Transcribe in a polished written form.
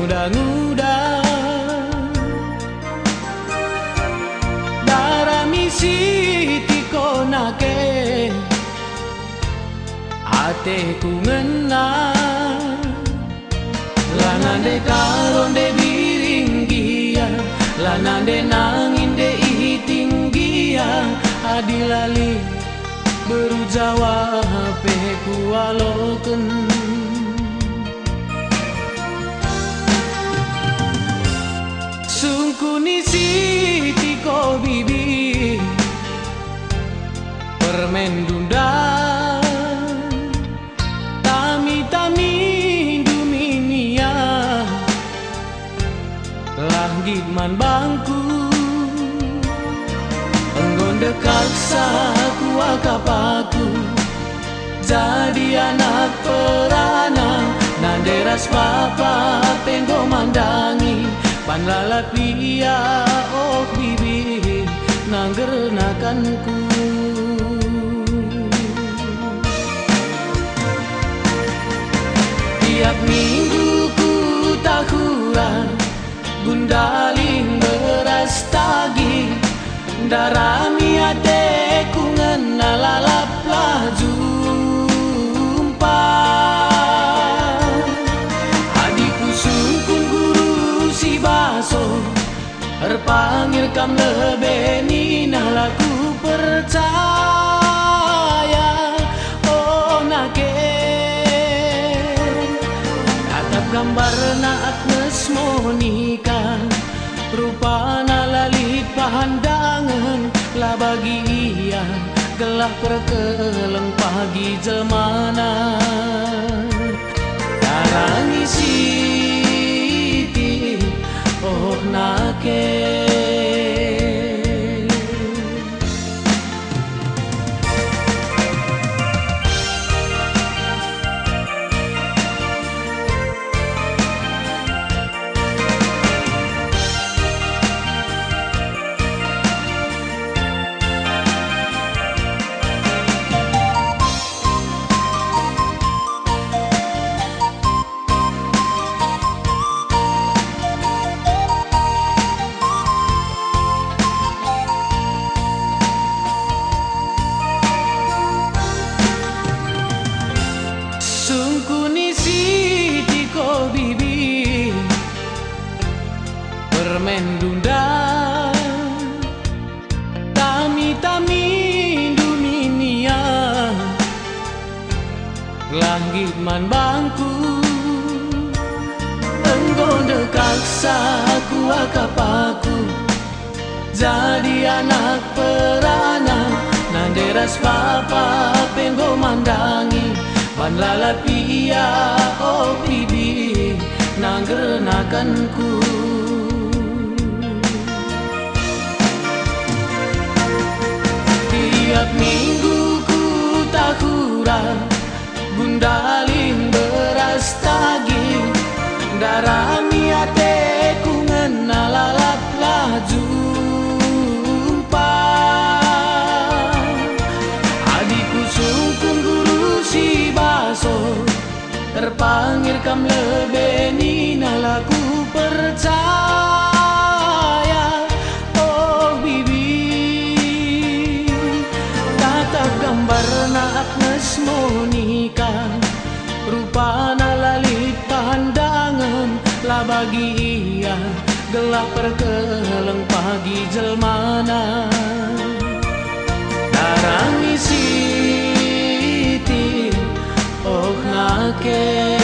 muda-muda darah misi tiko nake ate ku ngena lanande karonde biringgia lanande nanginde itinggia adilali berujawa peku waloken sungkuni siti ko bibi permen dunda tami-tami duminia langit man bangku enggon dekat saku akapaku jadi anak perana nanderas papa tenggo mandangi pan lalapia oh bibi nanggernakanku tiap minggu ku tahuran gundaling beras tagi darami ate ku ngena lalaplah jumpa adikku sungkun guru si baso terpanggil kam lebeni nalaku percaya oh nake tatap gambar na Agnes Monica rupana lalit pandangan lah bagi ia gelah perkeleng pagi jelmana darangi siti oh nake sungkuni siti ko bibi permen dunda tami-tami duminia langit man bangku enggo dekat saku akapaku jadi anak perana nanderas papa penggo mandangi pan lalapia oh bibi nanggernakanku tiap minggu ku tahuran gundaling beras tagi darami ate ku ngena lalaplah jumpa adikku sungkun guru si baso terpanggil kam lebeni nalaku percaya oh bibi tatap gambar na Agnes Monica rupana lalit pandangan lah bagi ia gelap perkeleng pagi jelmana darangi siti oh ngake